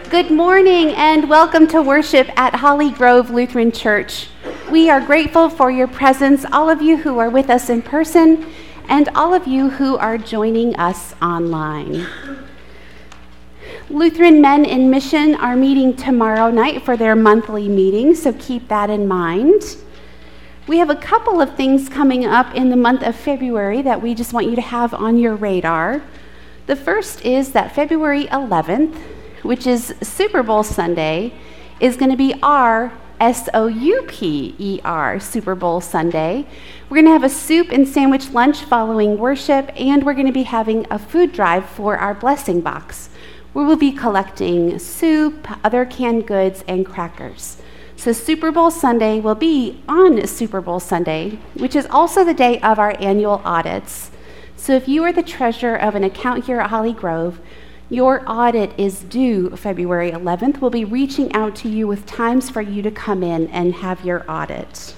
Good morning and welcome to worship at Holly Grove Lutheran Church. We are grateful for your presence, all of you who are with us in person and all of you who are joining us online. Lutheran Men in Mission are meeting tomorrow night for their monthly meeting, so keep that in mind. We have a couple of things coming up in the month of February that we just want you to have on your radar. The first is that February 11th, which is Super Bowl Sunday, is going to be our SOUPER, Super Bowl Sunday. We're going to have a soup and sandwich lunch following worship, and we're going to be having a food drive for our blessing box. We will be collecting soup, other canned goods, and crackers. So Super Bowl Sunday will be on Super Bowl Sunday, which is also the day of our annual audits. So if you are the treasurer of an account here at Holly Grove, your audit is due February 11th. We'll be reaching out to you with times for you to come in and have your audit.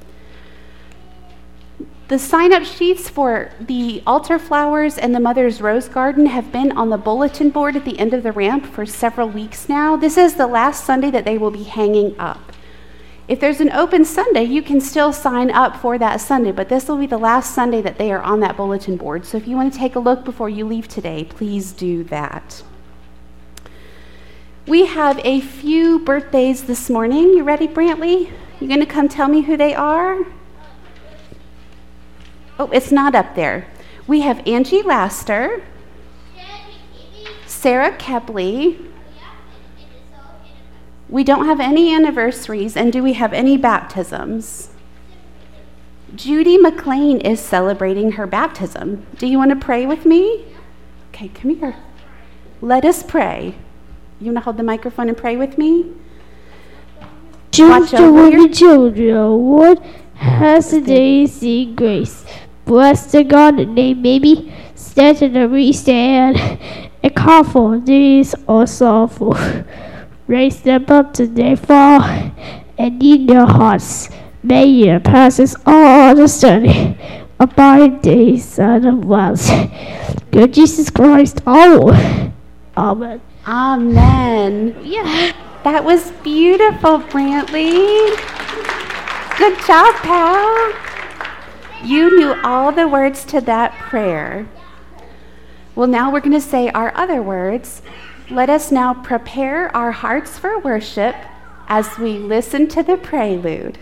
The sign-up sheets for the altar flowers and the Mother's Rose Garden have been on the bulletin board at the end of the ramp for several weeks now. This is the last Sunday that they will be hanging up. If there's an open Sunday, you can still sign up for that Sunday, but this will be the last Sunday that they are on that bulletin board. So if you want to take a look before you leave today, please do that. We have a few birthdays this morning. You ready, Brantley? You going to come tell me who they are? Oh, it's not up there. We have Angie Laster, Sarah Kepley. We don't have any anniversaries, and do we have any baptisms? Judy McLean is celebrating her baptism. Do you want to pray with me? Okay, come here. Let us pray. You want to hold the microphone and pray with me? Choose over your children, O Lord, has today seen grace. Bless the God that they may be stand in every stand, and call for these are sorrowful. Raise them up to their fall, and in their hearts may your passes all understanding. Abide days, Son of wealth. Good Jesus Christ, our Lord. Amen. Amen. Yeah. That was beautiful, Brantley. Good job, pal. You knew all the words to that prayer. Well, now we're going to say our other words. Let us now prepare our hearts for worship as we listen to the prelude.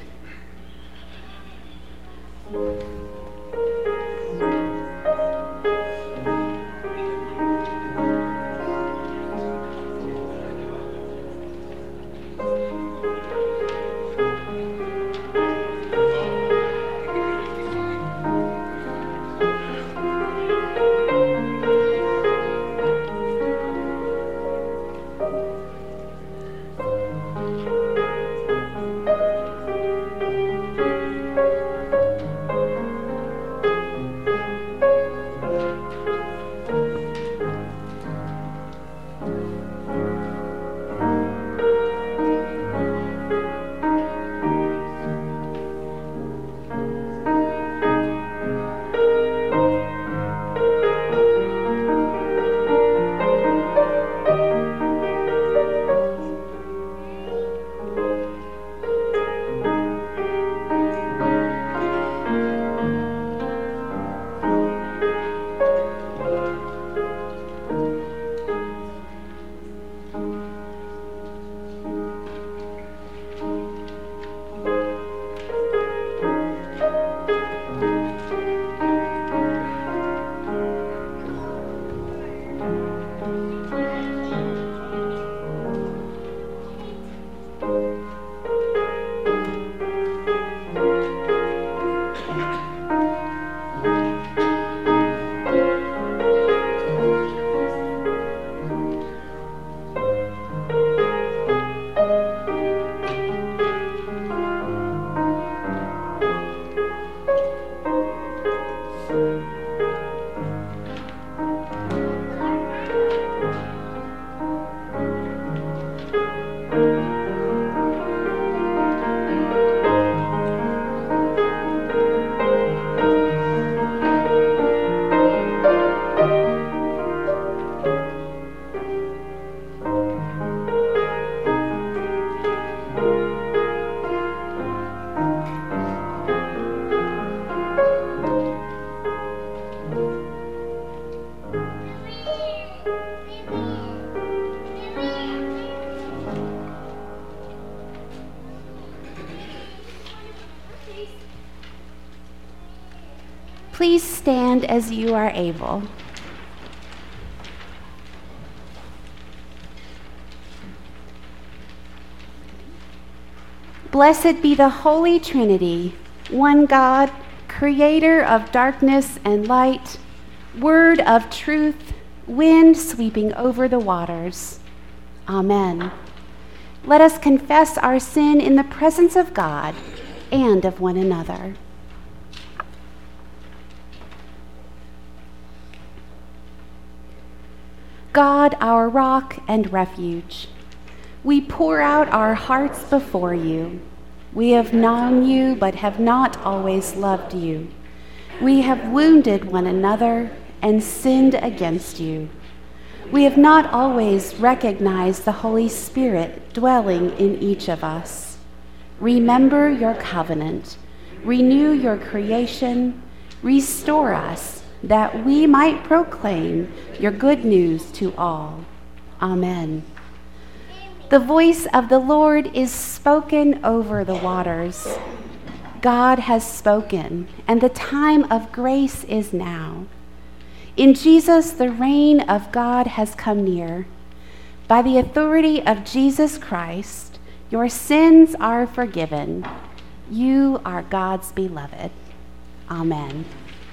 Please stand as you are able. Blessed be the Holy Trinity, one God, creator of darkness and light, word of truth, wind sweeping over the waters. Amen. Let us confess our sin in the presence of God and of one another. God, our rock and refuge, we pour out our hearts before you. We have known you, but have not always loved you. We have wounded one another and sinned against you. We have not always recognized the Holy Spirit dwelling in each of us. Remember your covenant, renew your creation, restore us, that we might proclaim your good news to all. Amen. The voice of the Lord is spoken over the waters. God has spoken, and the time of grace is now. In Jesus, the reign of God has come near. By the authority of Jesus Christ, your sins are forgiven. You are God's beloved. Amen.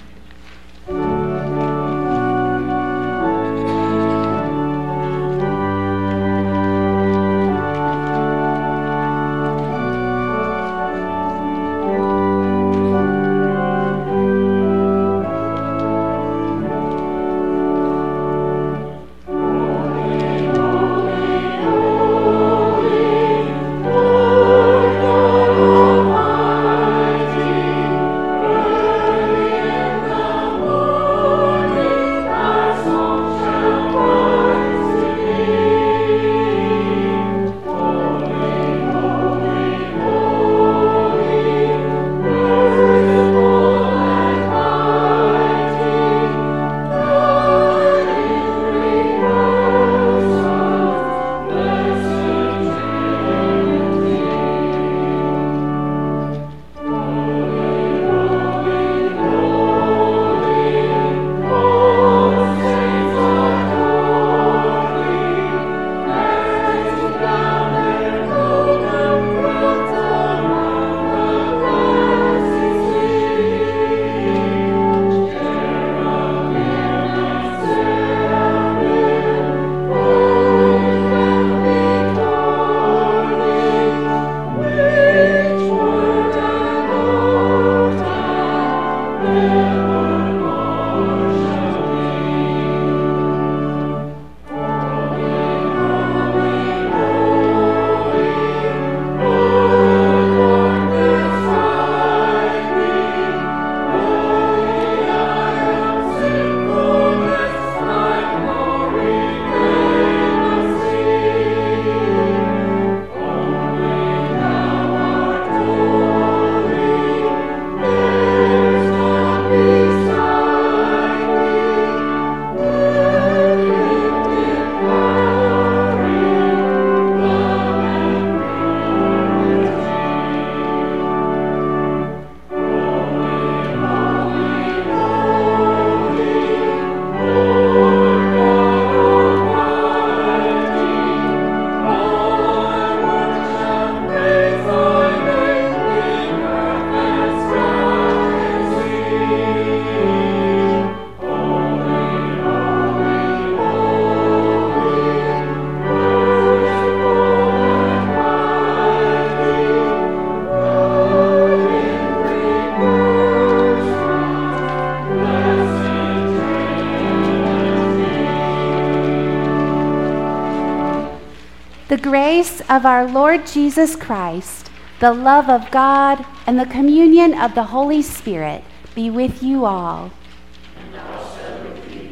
The grace of our Lord Jesus Christ, the love of God, and the communion of the Holy Spirit be with you all. And also with you.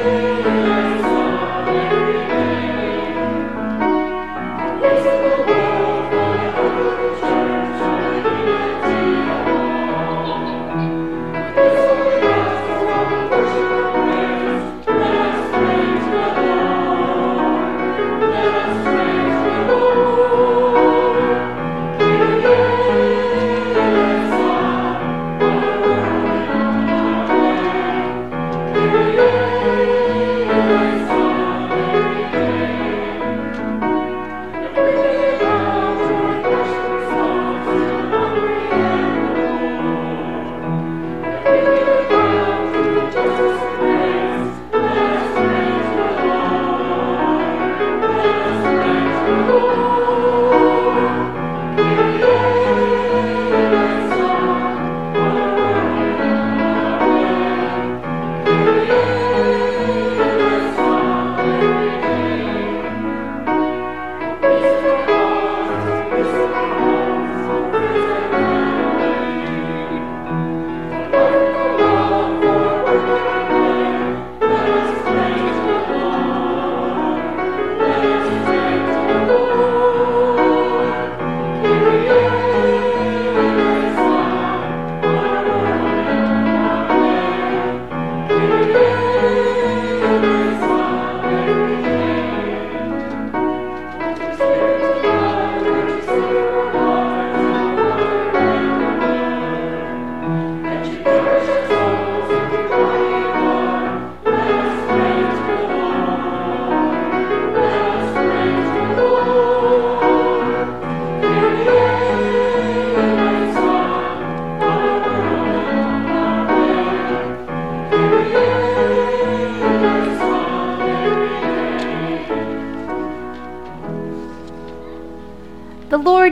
Yes,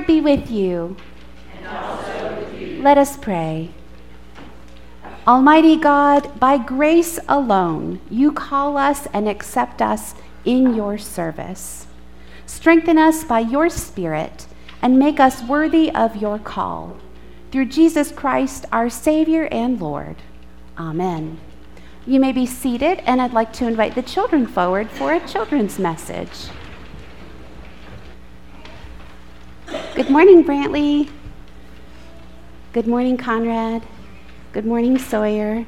be with you. And also with you. Let us pray. Almighty God, by grace alone, you call us and accept us in your service. Strengthen us by your Spirit and make us worthy of your call. Through Jesus Christ, our Savior and Lord. Amen. You may be seated, and I'd like to invite the children forward for a children's message. Good morning, Brantley. Good morning, Conrad. Good morning, Sawyer.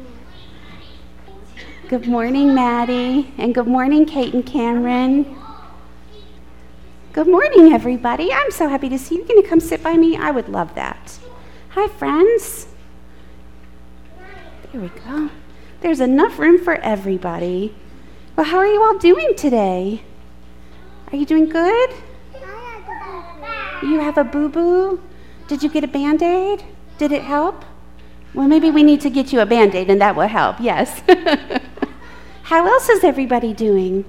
Good morning, Maddie. And good morning, Kate and Cameron. Good morning, everybody. I'm so happy to see you. Going to come sit by me? I would love that. Hi, friends. There we go. There's enough room for everybody. Well, how are you all doing today? Are you doing good? You have a boo-boo? Did you get a Band-Aid? Did it help? Well, maybe we need to get you a Band-Aid and that will help, yes. How else is everybody doing?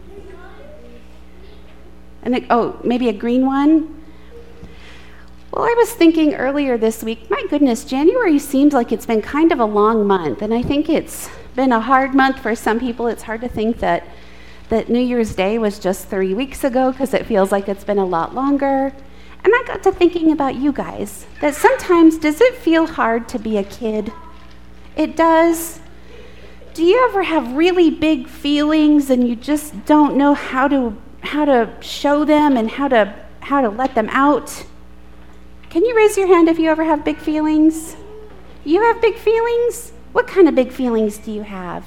Maybe a green one? Well, I was thinking earlier this week, my goodness, January seems like it's been kind of a long month, and I think it's been a hard month for some people. It's hard to think that New Year's Day was just 3 weeks ago because it feels like it's been a lot longer. And I got to thinking about you guys, that sometimes, does it feel hard to be a kid? It does. Do you ever have really big feelings and you just don't know how to show them and how to let them out? Can you raise your hand if you ever have big feelings? You have big feelings? What kind of big feelings do you have?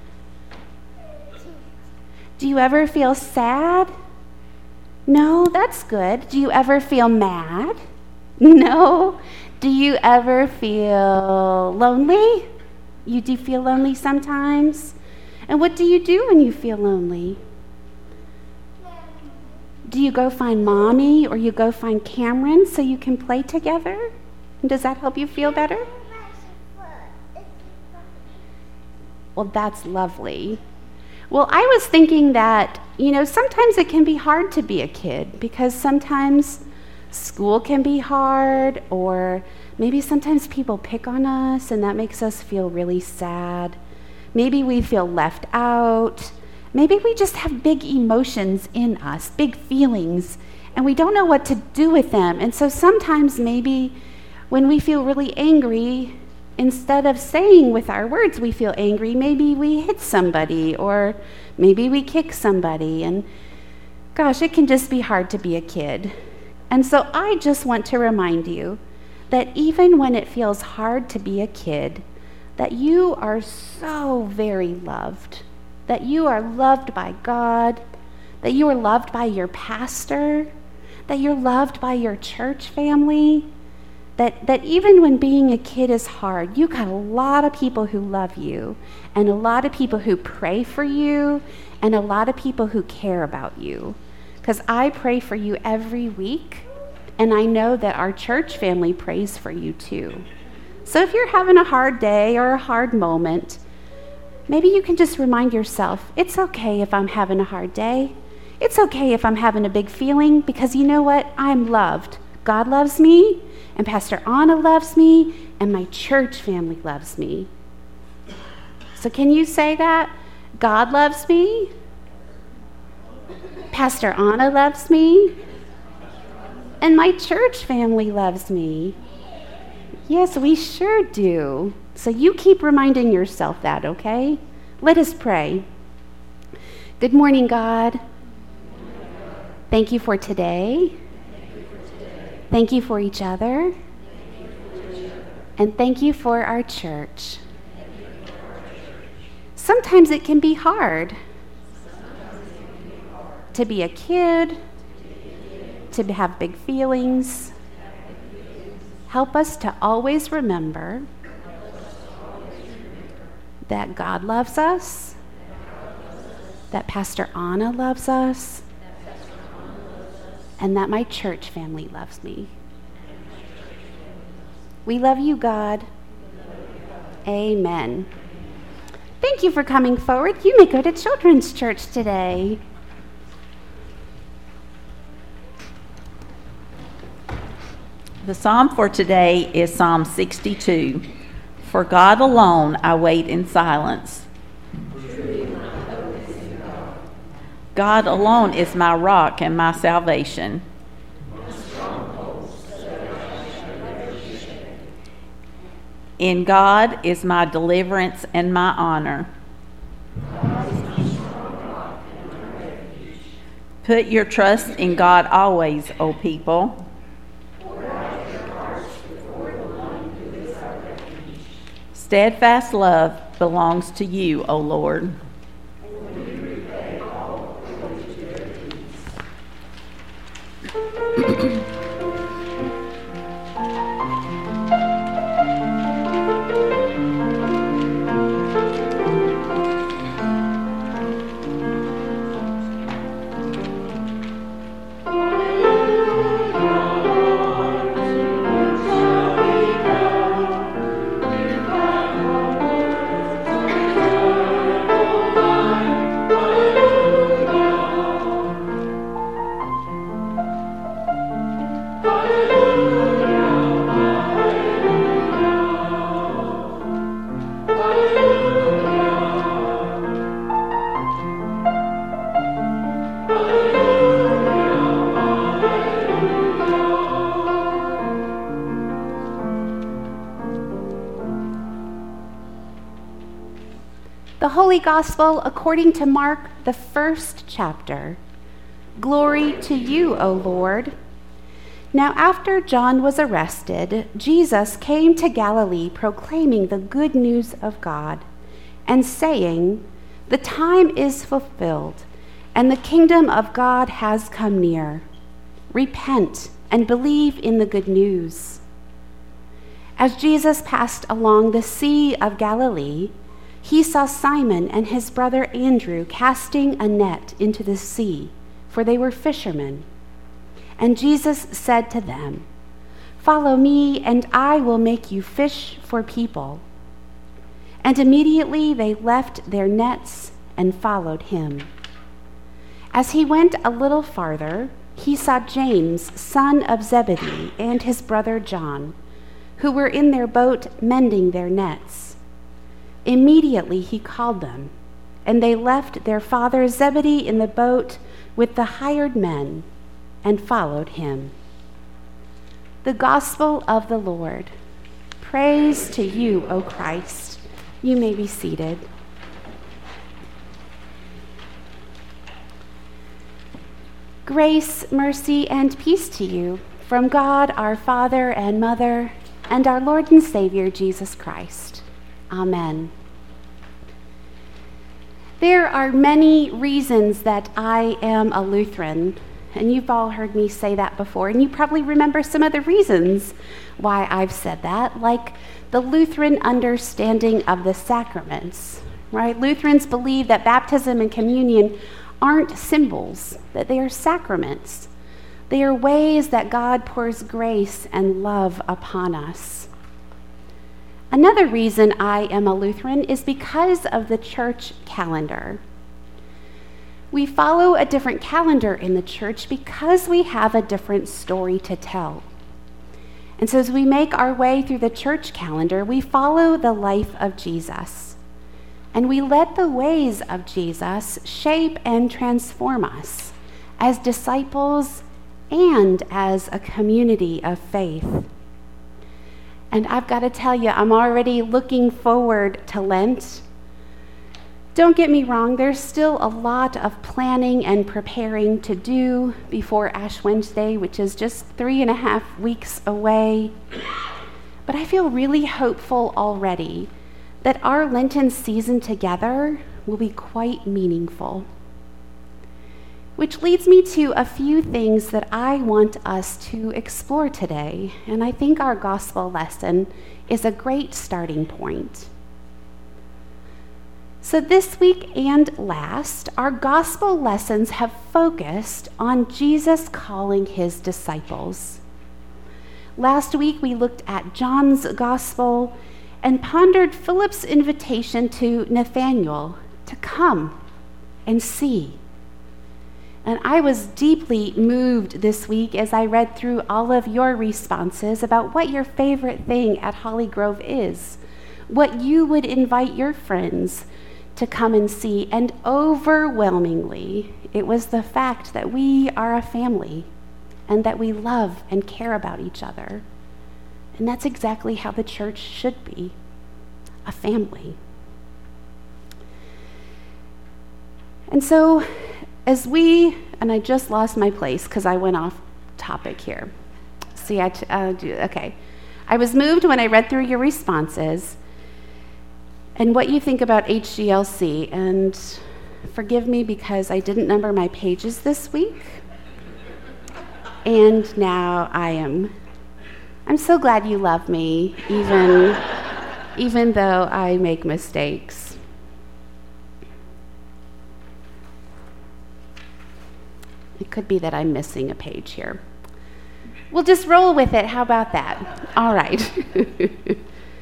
Do you ever feel sad? No, that's good. Do you ever feel mad? No. Do you ever feel lonely? You do feel lonely sometimes? And what do you do when you feel lonely? Do you go find Mommy or you go find Cameron so you can play together? And does that help you feel better? Well, that's lovely. Well, I was thinking that, sometimes it can be hard to be a kid because sometimes school can be hard, or maybe sometimes people pick on us and that makes us feel really sad. Maybe we feel left out. Maybe we just have big emotions in us, big feelings, and we don't know what to do with them. And so sometimes maybe when we feel really angry, instead of saying with our words we feel angry, maybe we hit somebody or maybe we kick somebody. And gosh, it can just be hard to be a kid. And so I just want to remind you that even when it feels hard to be a kid, that you are so very loved, that you are loved by God, that you are loved by your pastor, that you're loved by your church family, that even when being a kid is hard, you got a lot of people who love you, and a lot of people who pray for you, and a lot of people who care about you. Because I pray for you every week, and I know that our church family prays for you too. So if you're having a hard day or a hard moment, maybe you can just remind yourself, it's okay if I'm having a hard day. It's okay if I'm having a big feeling, because you know what? I'm loved. God loves me, and Pastor Anna loves me, and my church family loves me. So can you say that? God loves me. Pastor Anna loves me. And my church family loves me. Yes, we sure do. So you keep reminding yourself that, okay? Let us pray. Good morning, God. Thank you for today. Thank you for each other. And thank you for our church. Sometimes it can be hard to be a kid, to have big feelings. Help us to always remember that God loves us, that Pastor Anna loves us, and that my church family loves me. We love you, God. Amen. Thank you for coming forward. You may go to Children's Church today. The psalm for today is Psalm 62. For God alone I wait in silence. God alone is my rock and my salvation. In God is my deliverance and my honor. Put your trust in God always, O people. Steadfast love belongs to you, O Lord. The Holy Gospel according to Mark, the 1st chapter. Glory to you, O Lord. Now after John was arrested, Jesus came to Galilee proclaiming the good news of God and saying, "The time is fulfilled, and the kingdom of God has come near. Repent and believe in the good news." As Jesus passed along the Sea of Galilee, he saw Simon and his brother Andrew casting a net into the sea, for they were fishermen. And Jesus said to them, "Follow me, and I will make you fish for people." And immediately they left their nets and followed him. As he went a little farther, he saw James, son of Zebedee, and his brother John, who were in their boat mending their nets. Immediately he called them, and they left their father Zebedee in the boat with the hired men and followed him. The Gospel of the Lord. Praise to you, O Christ. You may be seated. Grace, mercy, and peace to you from God our Father and Mother and our Lord and Savior Jesus Christ. Amen. There are many reasons that I am a Lutheran, and you've all heard me say that before, and you probably remember some of the reasons why I've said that, like the Lutheran understanding of the sacraments, right? Lutherans believe that baptism and communion aren't symbols, that they are sacraments. They are ways that God pours grace and love upon us. Another reason I am a Lutheran is because of the church calendar. We follow a different calendar in the church because we have a different story to tell. And so as we make our way through the church calendar, we follow the life of Jesus. And we let the ways of Jesus shape and transform us as disciples and as a community of faith. And I've got to tell you, I'm already looking forward to Lent. Don't get me wrong, there's still a lot of planning and preparing to do before Ash Wednesday, which is just 3.5 weeks away. But I feel really hopeful already that our Lenten season together will be quite meaningful. Which leads me to a few things that I want us to explore today, and I think our gospel lesson is a great starting point. So this week and last, our gospel lessons have focused on Jesus calling his disciples. Last week we looked at John's gospel and pondered Philip's invitation to Nathanael to come and see. And I was deeply moved this week as I read through all of your responses about what your favorite thing at Holly Grove is, what you would invite your friends to come and see. And overwhelmingly, it was the fact that we are a family and that we love and care about each other. And that's exactly how the church should be, a family. And so, and I just lost my place because I went off topic here. See, okay. I was moved when I read through your responses and what you think about HGLC. And forgive me because I didn't number my pages this week. And now I'm so glad you love me, even though I make mistakes. It could be that I'm missing a page here. We'll just roll with it. How about that? All right.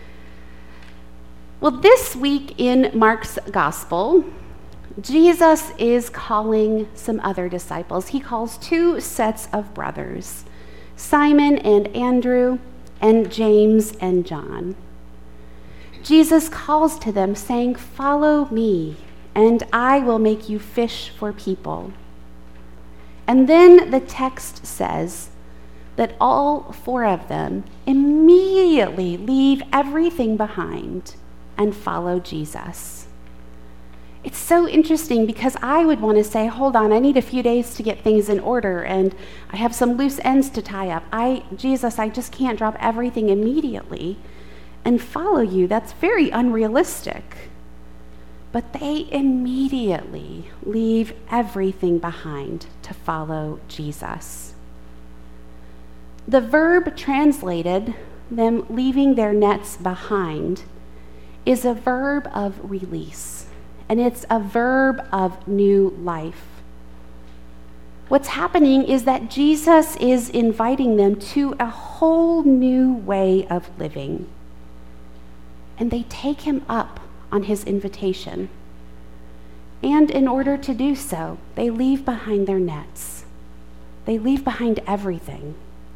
Well, this week in Mark's gospel, Jesus is calling some other disciples. He calls two sets of brothers, Simon and Andrew, and James and John. Jesus calls to them, saying, "Follow me, and I will make you fish for people." And then the text says that all four of them immediately leave everything behind and follow Jesus. It's so interesting because I would want to say, hold on, I need a few days to get things in order and I have some loose ends to tie up. Jesus, I just can't drop everything immediately and follow you. That's very unrealistic. But they immediately leave everything behind to follow Jesus. The verb translated, them leaving their nets behind, is a verb of release, and it's a verb of new life. What's happening is that Jesus is inviting them to a whole new way of living, and they take him up on his invitation. And in order to do so, they leave behind their nets. They leave behind everything.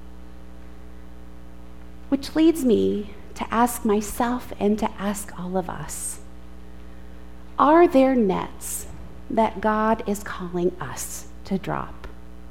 Which leads me to ask myself and to ask all of us, are there nets that God is calling us to drop?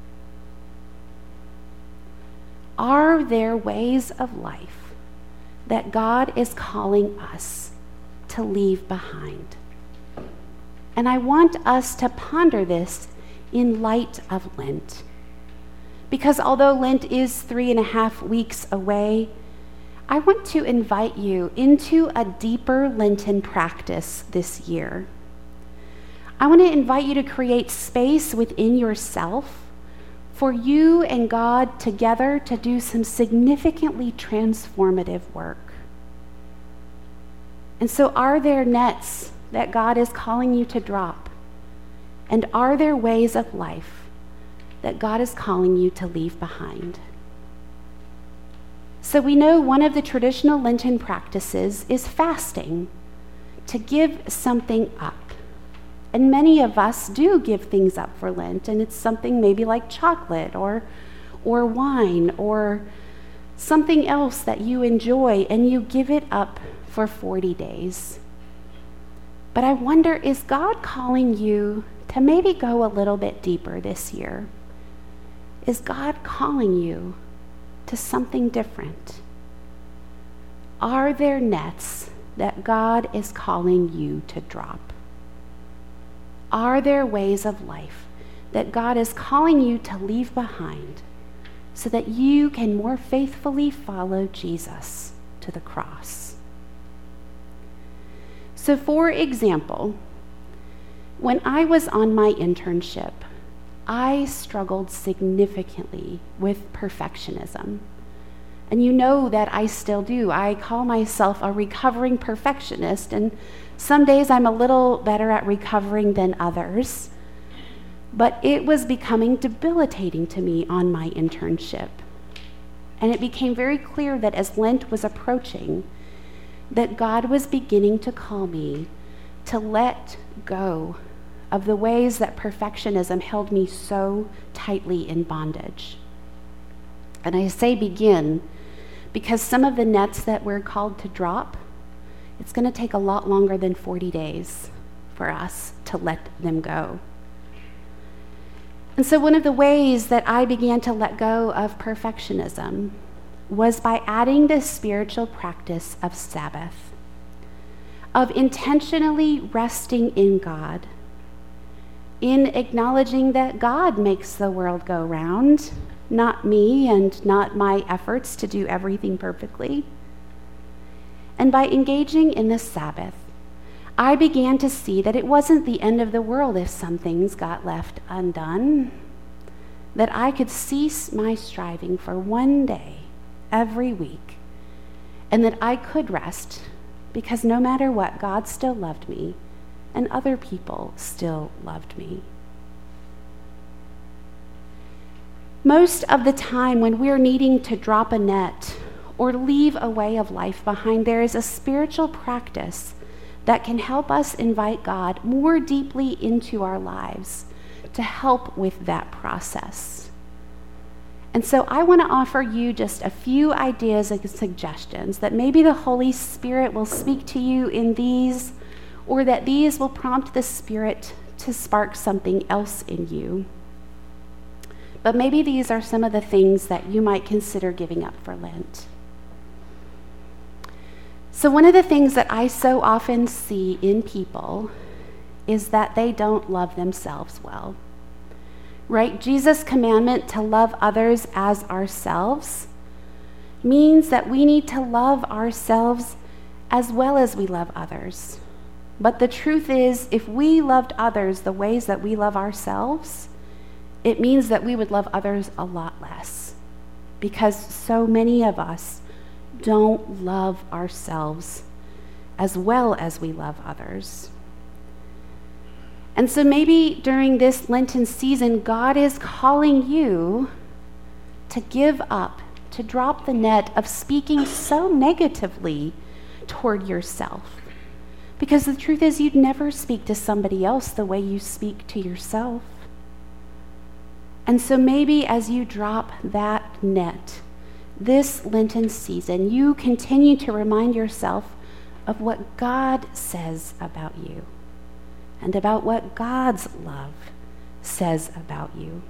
Are there ways of life that God is calling us to leave behind? And I want us to ponder this in light of Lent. Because although Lent is 3.5 weeks away, I want to invite you into a deeper Lenten practice this year. I want to invite you to create space within yourself for you and God together to do some significantly transformative work. And so are there nets that God is calling you to drop? And are there ways of life that God is calling you to leave behind? So we know one of the traditional Lenten practices is fasting, to give something up. And many of us do give things up for Lent, and it's something maybe like chocolate or wine or something else that you enjoy, and you give it up for 40 days. But I wonder, is God calling you to maybe go a little bit deeper this year? Is God calling you to something different? Are there nets that God is calling you to drop? Are there ways of life that God is calling you to leave behind so that you can more faithfully follow Jesus to the cross? So, for example, when I was on my internship, I struggled significantly with perfectionism. And you know that I still do. I call myself a recovering perfectionist, and some days I'm a little better at recovering than others. But it was becoming debilitating to me on my internship. And it became very clear that as Lent was approaching, that God was beginning to call me to let go of the ways that perfectionism held me so tightly in bondage. And I say begin because some of the nets that we're called to drop, it's going to take a lot longer than 40 days for us to let them go. And so one of the ways that I began to let go of perfectionism was by adding this spiritual practice of Sabbath, of intentionally resting in God, in acknowledging that God makes the world go round, not me and not my efforts to do everything perfectly. And by engaging in the Sabbath, I began to see that it wasn't the end of the world if some things got left undone, that I could cease my striving for one day every week, and that I could rest because no matter what, God still loved me and other people still loved me. Most of the time when we're needing to drop a net or leave a way of life behind, there is a spiritual practice that can help us invite God more deeply into our lives to help with that process. And so I want to offer you just a few ideas and suggestions that maybe the Holy Spirit will speak to you in these, or that these will prompt the Spirit to spark something else in you. But maybe these are some of the things that you might consider giving up for Lent. So one of the things that I so often see in people is that they don't love themselves well. Right? Jesus' commandment to love others as ourselves means that we need to love ourselves as well as we love others. But the truth is, if we loved others the ways that we love ourselves, it means that we would love others a lot less, because so many of us don't love ourselves as well as we love others. And so maybe during this Lenten season, God is calling you to give up, to drop the net of speaking so negatively toward yourself. Because the truth is, you'd never speak to somebody else the way you speak to yourself. And so maybe as you drop that net this Lenten season, you continue to remind yourself of what God says about you and about what God's love says about you.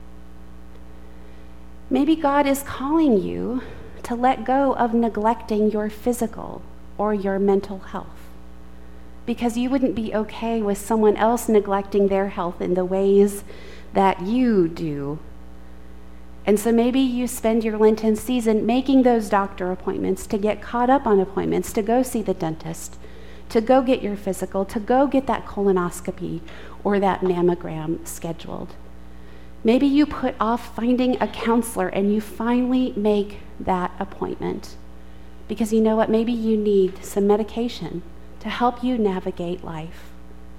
Maybe God is calling you to let go of neglecting your physical or your mental health, because you wouldn't be okay with someone else neglecting their health in the ways that you do. And so maybe you spend your Lenten season making those doctor appointments, to get caught up on appointments, to go see the dentist, to go get your physical, to go get that colonoscopy or that mammogram scheduled. Maybe you put off finding a counselor and you finally make that appointment because you know what? Maybe you need some medication to help you navigate life.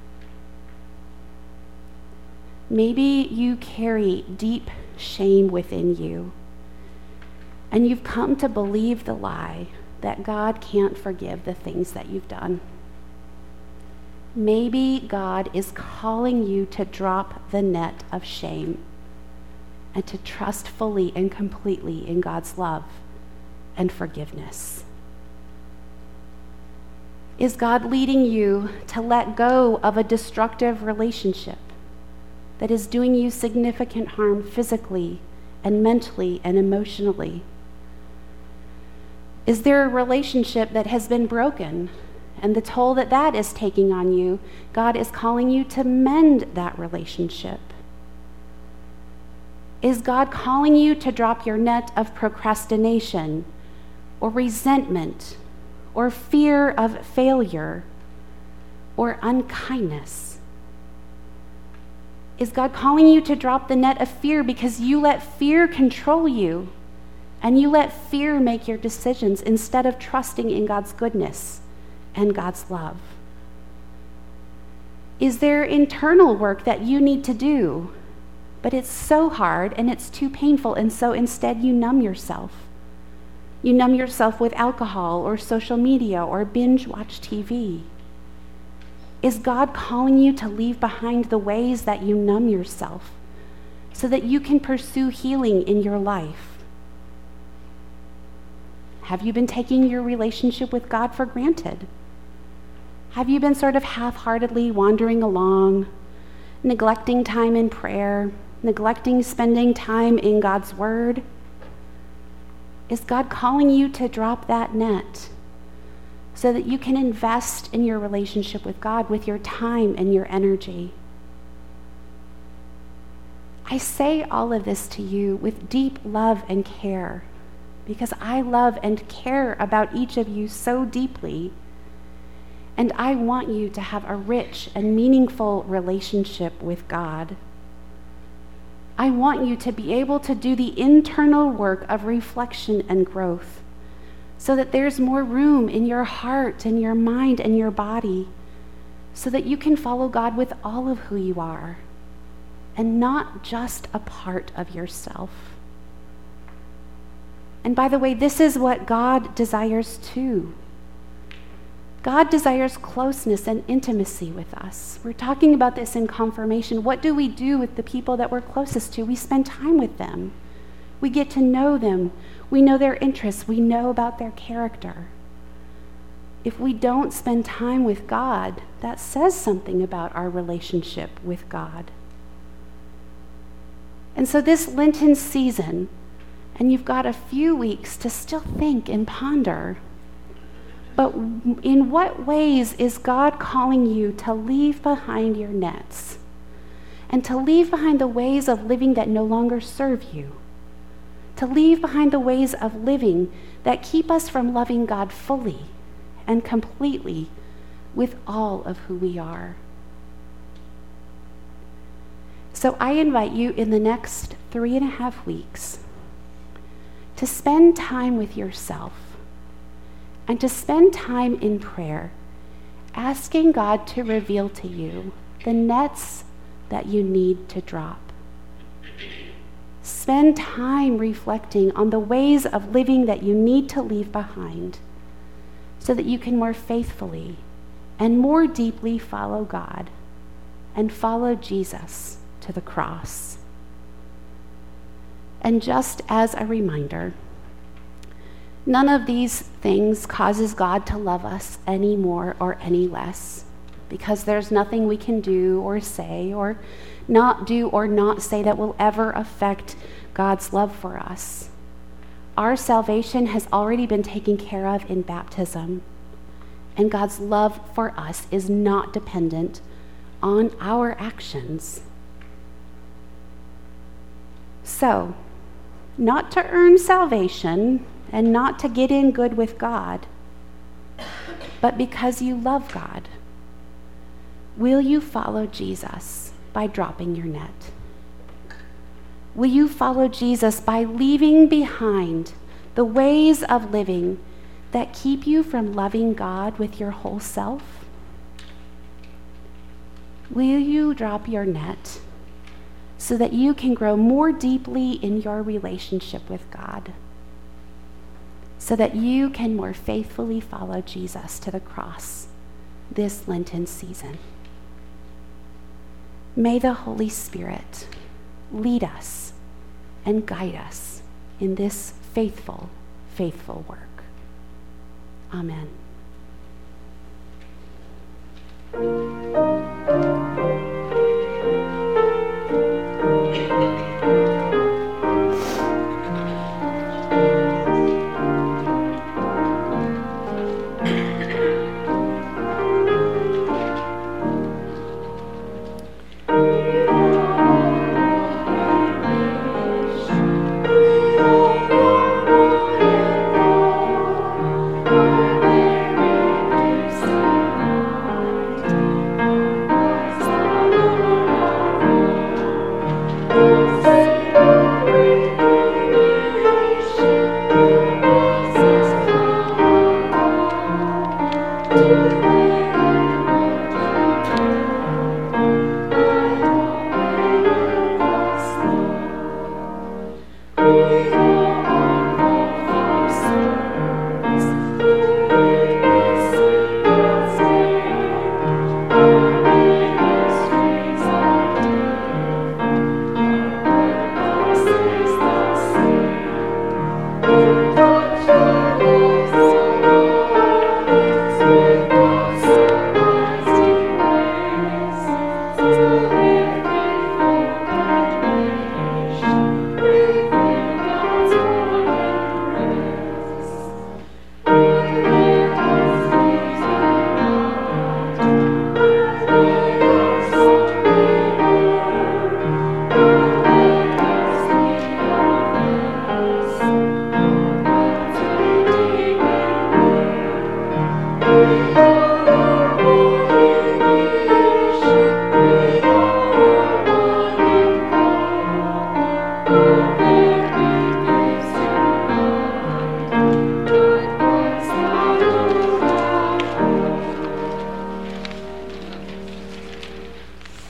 Maybe you carry deep shame within you, and you've come to believe the lie that God can't forgive the things that you've done. Maybe God is calling you to drop the net of shame and to trust fully and completely in God's love and forgiveness. Is God leading you to let go of a destructive relationship that is doing you significant harm physically and mentally and emotionally? Is there a relationship that has been broken, and the toll that that is taking on you, God is calling you to mend that relationship? Is God calling you to drop your net of procrastination or resentment or fear of failure or unkindness? Is God calling you to drop the net of fear because you let fear control you and you let fear make your decisions instead of trusting in God's goodness and God's love? Is there internal work that you need to do, but it's so hard and it's too painful, and so instead you numb yourself? You numb yourself with alcohol or social media or binge watch TV. Is God calling you to leave behind the ways that you numb yourself so that you can pursue healing in your life? Have you been taking your relationship with God for granted? Have you been sort of half-heartedly wandering along, neglecting time in prayer, neglecting spending time in God's Word? Is God calling you to drop that net so that you can invest in your relationship with God with your time and your energy? I say all of this to you with deep love and care because I love and care about each of you so deeply, and I want you to have a rich and meaningful relationship with God. I want you to be able to do the internal work of reflection and growth so that there's more room in your heart and your mind and your body so that you can follow God with all of who you are and not just a part of yourself. And by the way, this is what God desires too. God desires closeness and intimacy with us. We're talking about this in confirmation. What do we do with the people that we're closest to? We spend time with them. We get to know them. We know their interests. We know about their character. If we don't spend time with God, that says something about our relationship with God. And so this Lenten season, and you've got a few weeks to still think and ponder, but in what ways is God calling you to leave behind your nets and to leave behind the ways of living that no longer serve you? To leave behind the ways of living that keep us from loving God fully and completely with all of who we are. So I invite you in the next 3.5 weeks to spend time with yourself and to spend time in prayer, asking God to reveal to you the nets that you need to drop. Spend time reflecting on the ways of living that you need to leave behind so that you can more faithfully and more deeply follow God and follow Jesus to the cross. And just as a reminder, none of these things causes God to love us any more or any less, because there's nothing we can do or say or not do or not say that will ever affect God's love for us. Our salvation has already been taken care of in baptism, and God's love for us is not dependent on our actions. So, not to earn salvation and not to get in good with God, but because you love God, will you follow Jesus by dropping your net? Will you follow Jesus by leaving behind the ways of living that keep you from loving God with your whole self? Will you drop your net so that you can grow more deeply in your relationship with God, so that you can more faithfully follow Jesus to the cross this Lenten season? May the Holy Spirit lead us and guide us in this faithful, faithful work. Amen.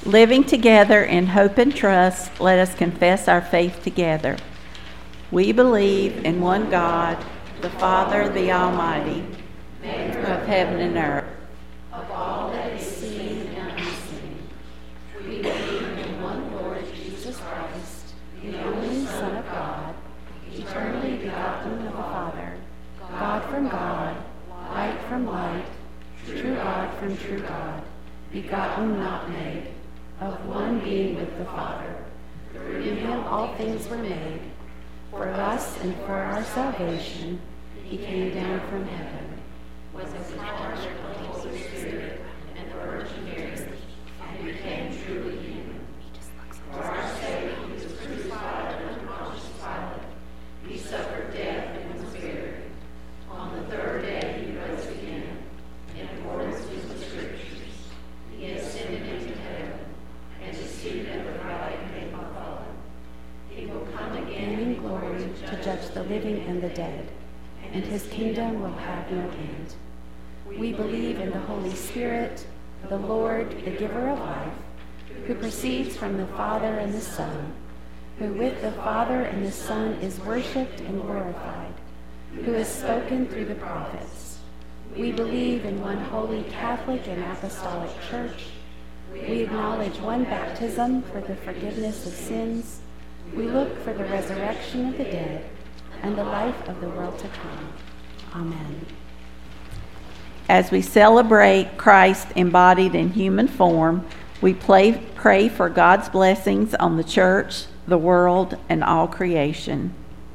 Living together in hope and trust, let us confess our faith together. We believe in one God, the Father, the Almighty, maker of heaven and earth, of all that is seen and unseen. We believe in one Lord Jesus Christ, the only Son of God, eternally begotten of the Father, God from God, light from light, true God from true God, begotten, not made, of one being with the Father. Through him all things were made. For us and for our salvation, he came down from heaven, was empowered with the Holy Spirit and the Virgin Mary, and became truly human. For our sake, he was crucified under Pontius Pilate. He suffered death and was buried. On the third day, he rose again, in accordance with the Scriptures. He ascended into heaven, and is seated at the right hand of the Father. He will come again in glory to judge the living and the dead, and his kingdom will have no end. We believe in the Holy Spirit, the Lord, the giver of life, who proceeds from the Father and the Son, who with the Father and the Son is worshipped and glorified, who has spoken through the prophets. We believe in one holy Catholic and Apostolic Church. We acknowledge one baptism for the forgiveness of sins. We look for the resurrection of the dead and the life of the world to come. Amen. As we celebrate Christ embodied in human form, we pray for God's blessings on the church, the world, and all creation.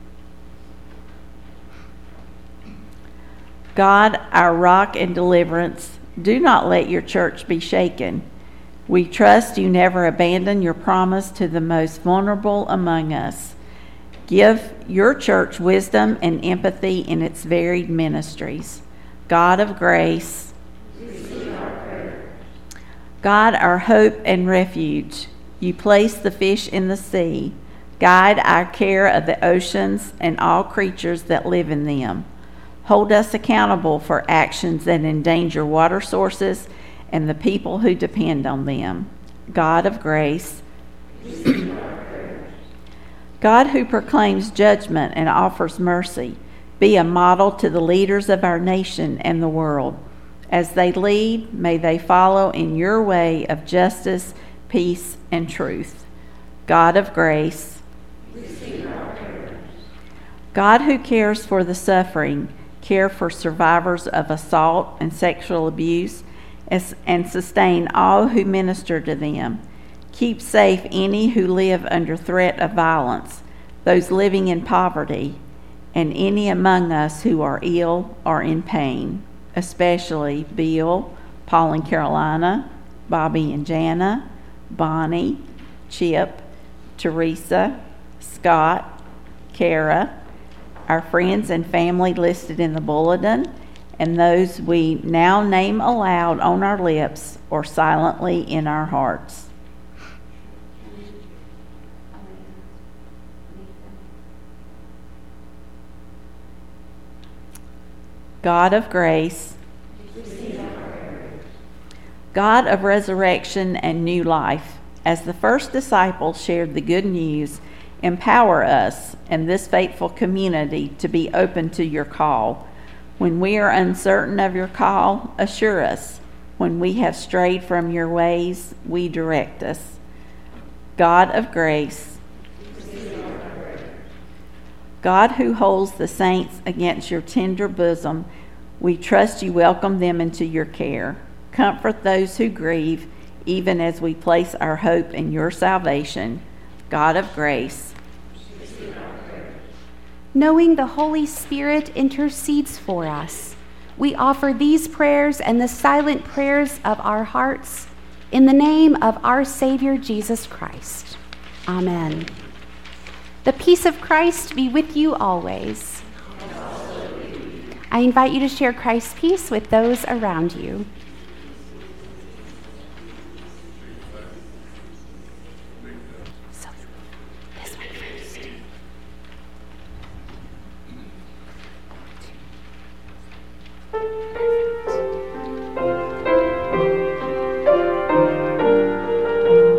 God, our rock and deliverance, do not let your church be shaken. We trust you never abandon your promise to the most vulnerable among us. Give your church wisdom and empathy in its varied ministries. God of grace, God, our hope and refuge, you place the fish in the sea. Guide our care of the oceans and all creatures that live in them. Hold us accountable for actions that endanger water sources and the people who depend on them. God of grace, God who proclaims judgment and offers mercy, be a model to the leaders of our nation and the world. As they lead, may they follow in your way of justice, peace, and truth. God of grace, God who cares for the suffering, care for survivors of assault and sexual abuse, and sustain all who minister to them. Keep safe any who live under threat of violence, those living in poverty, and any among us who are ill or in pain, especially Bill, Paul and Carolina, Bobby and Jana, Bonnie, Chip, Teresa, Scott, Kara, our friends and family listed in the bulletin, and those we now name aloud on our lips or silently in our hearts. God of grace, God of resurrection and new life, as the first disciples shared the good news, empower us and this faithful community to be open to your call. When we are uncertain of your call, assure us. When we have strayed from your ways, we direct us. God of grace, God who holds the saints against your tender bosom, we trust you welcome them into your care. Comfort those who grieve, even as we place our hope in your salvation. God of grace, knowing the Holy Spirit intercedes for us, we offer these prayers and the silent prayers of our hearts in the name of our Savior Jesus Christ. Amen. The peace of Christ be with you always. I invite you to share Christ's peace with those around you. So, this one first. Perfect.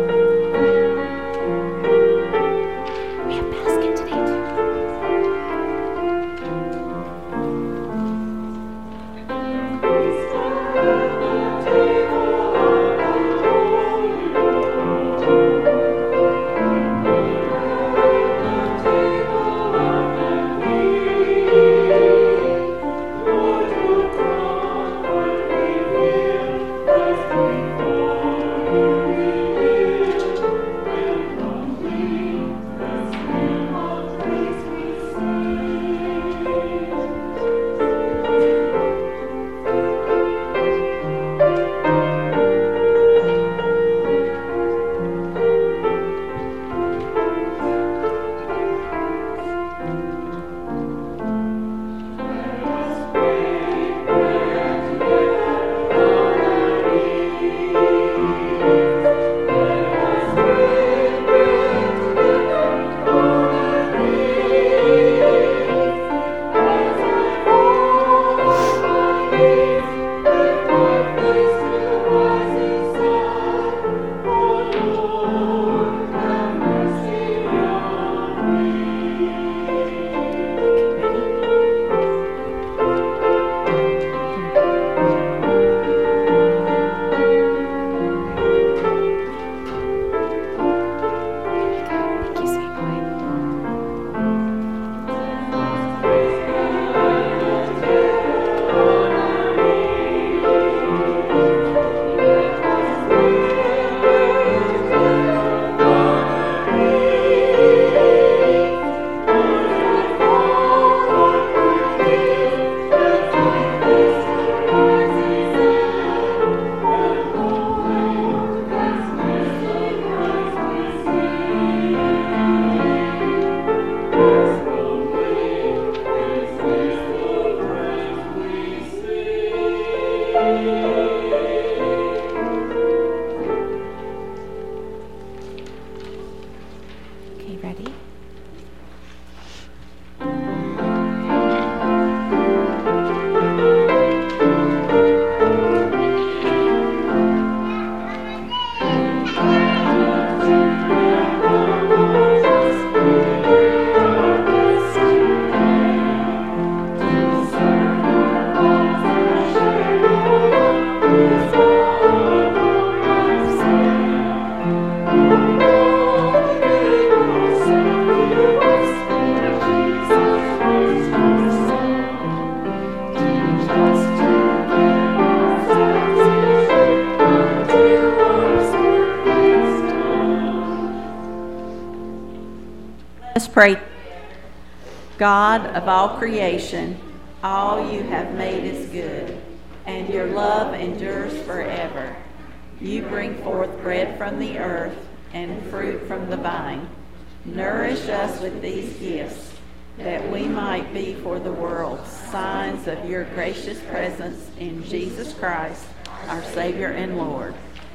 Let's pray. God of all creation, all you have made is good, and your love endures forever. You bring forth bread from the earth and fruit from the vine. Nourish us with these gifts, that we might be for the world signs of your gracious presence in Jesus Christ, our Savior and Lord.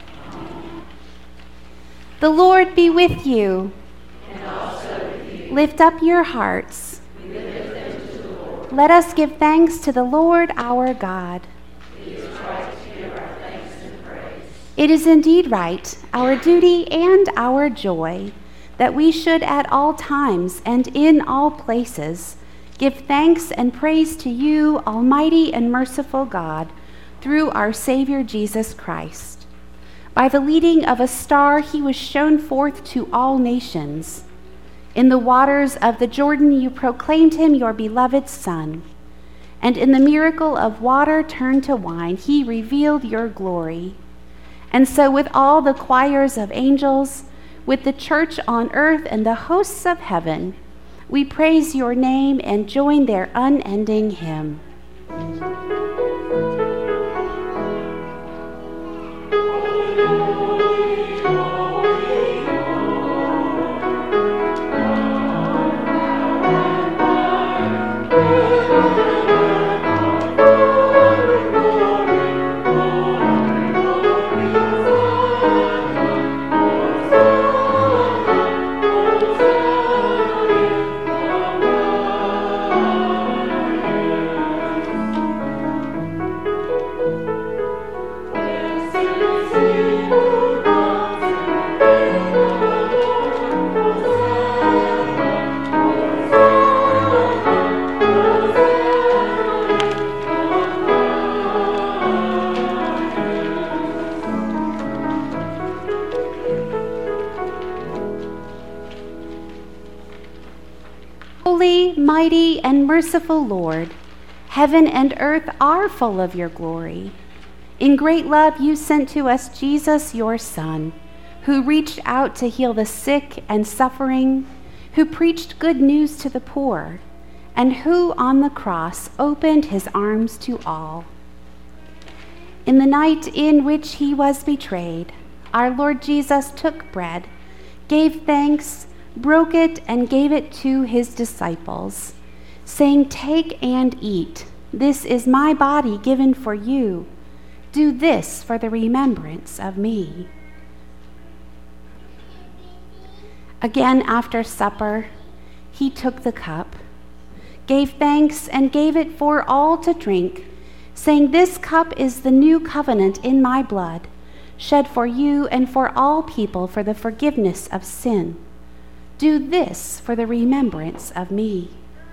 The Lord be with you. And also with you. Lift up your hearts. We lift them to the Lord. Let us give thanks to the Lord our God. It is right to give our thanks and praise. It is indeed right, our duty and our joy, that we should at all times and in all places give thanks and praise to you, Almighty and merciful God, through our Savior Jesus Christ. By the leading of a star, he was shown forth to all nations. In the waters of the Jordan, you proclaimed him your beloved Son. And in the miracle of water turned to wine, he revealed your glory. And so with all the choirs of angels, with the church on earth and the hosts of heaven, we praise your name and join their unending hymn. Holy, mighty, and merciful Lord, heaven and earth are full of your glory. In great love you sent to us Jesus, your Son, who reached out to heal the sick and suffering, who preached good news to the poor, and who on the cross opened his arms to all. In the night in which he was betrayed, our Lord Jesus took bread, gave thanks, broke it, and gave it to his disciples, saying, "Take and eat. This is my body given for you. Do this for the remembrance of me." Again, after supper, he took the cup, gave thanks, and gave it for all to drink, saying, "This cup is the new covenant in my blood, shed for you and for all people for the forgiveness of sin. Do this for the remembrance of me."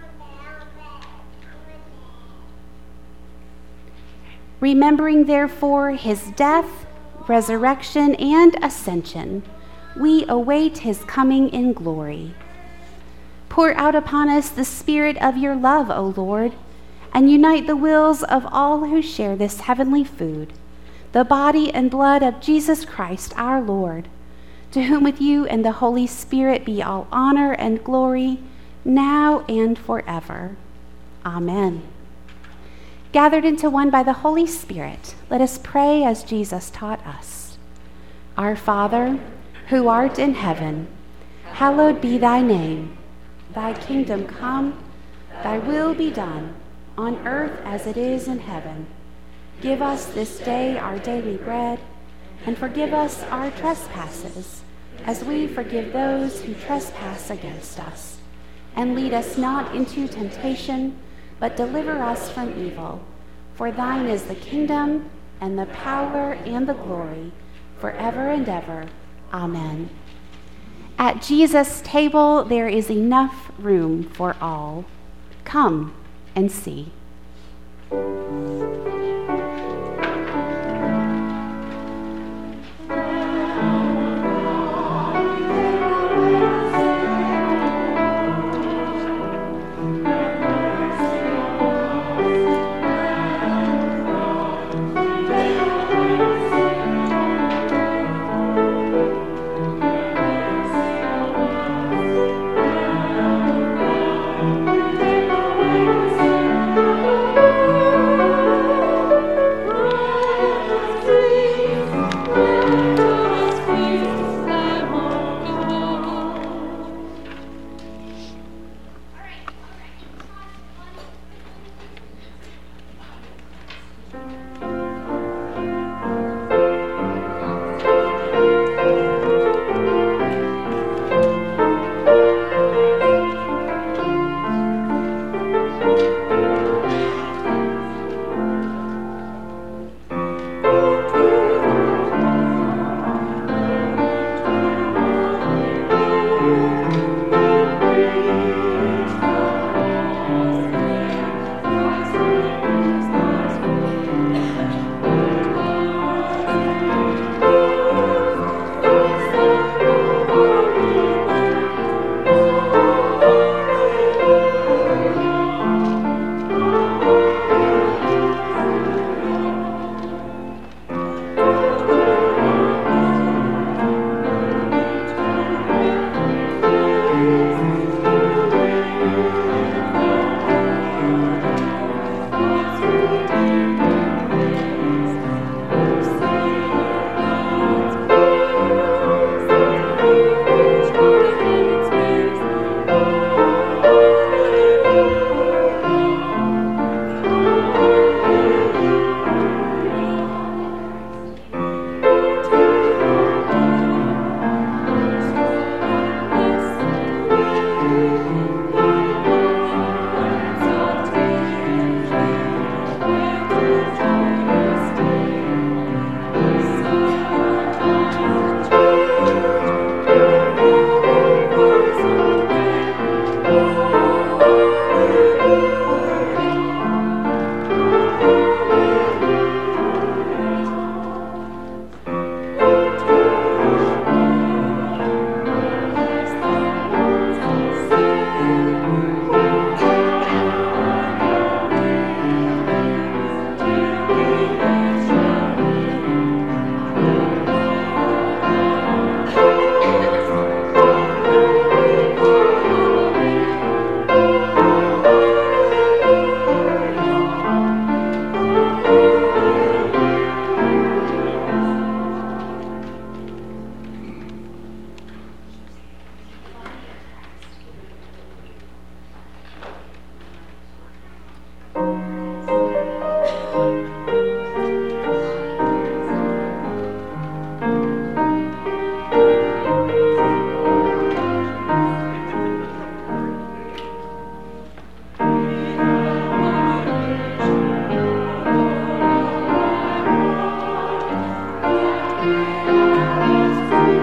Remembering, therefore, his death, resurrection, and ascension, we await his coming in glory. Pour out upon us the spirit of your love, O Lord, and unite the wills of all who share this heavenly food, the body and blood of Jesus Christ our Lord, to whom with you and the Holy Spirit be all honor and glory, now and forever. Amen. Gathered into one by the Holy Spirit, let us pray as Jesus taught us. Our Father, who art in heaven, hallowed be thy name. Thy kingdom come, thy will be done, on earth as it is in heaven. Give us this day our daily bread, and forgive us our trespasses, as we forgive those who trespass against us. And lead us not into temptation, but deliver us from evil. For thine is the kingdom, and the power, and the glory, forever and ever. Amen. At Jesus' table there is enough room for all. Come and see.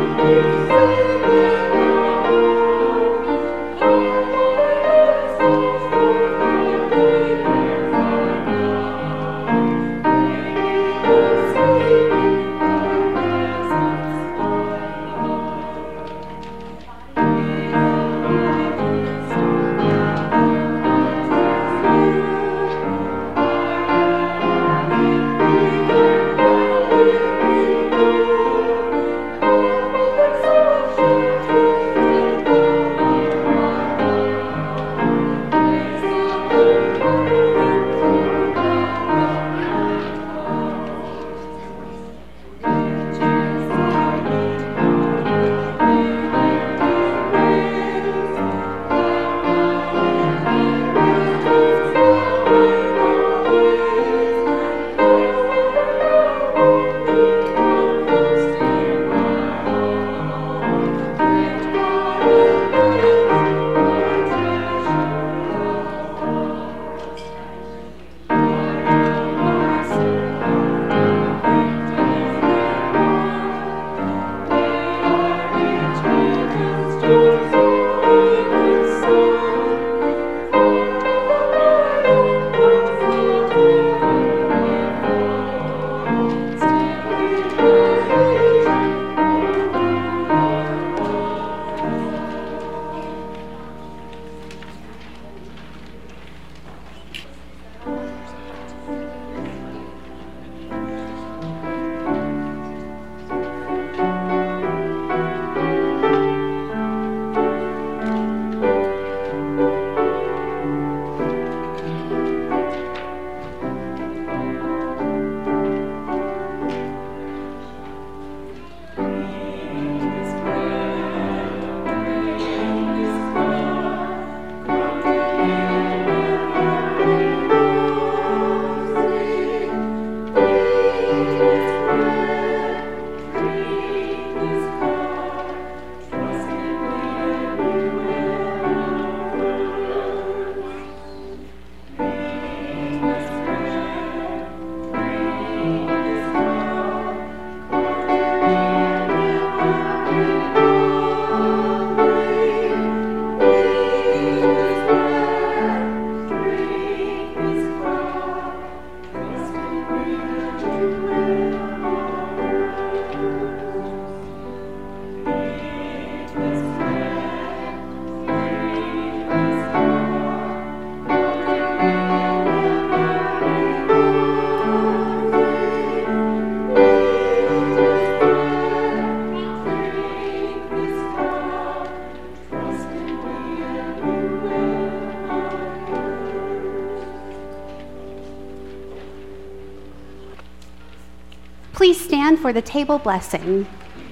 Please stand for the table blessing.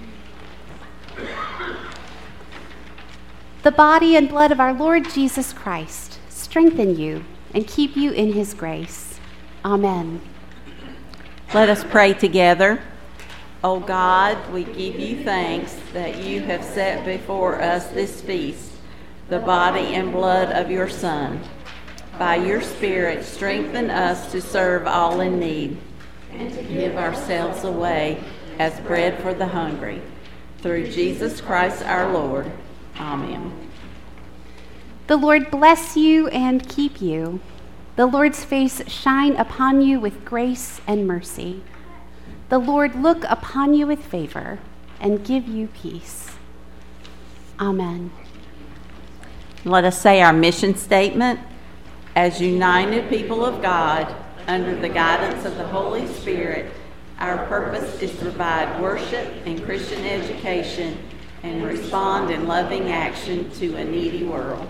The body and blood of our Lord Jesus Christ strengthen you and keep you in his grace. Amen. Let us pray together. O God, we give you thanks that you have set before us this feast, the body and blood of your Son. By your Spirit, strengthen us to serve all in need and to give ourselves away as bread for the hungry. Through Jesus Christ our Lord. Amen. The Lord bless you and keep you. The Lord's face shine upon you with grace and mercy. The Lord look upon you with favor and give you peace. Amen. Let us say our mission statement. As united people of God, under the guidance of the Holy Spirit, our purpose is to provide worship and Christian education and respond in loving action to a needy world.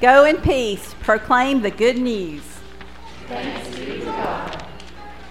Go in peace. Proclaim the good news. Thanks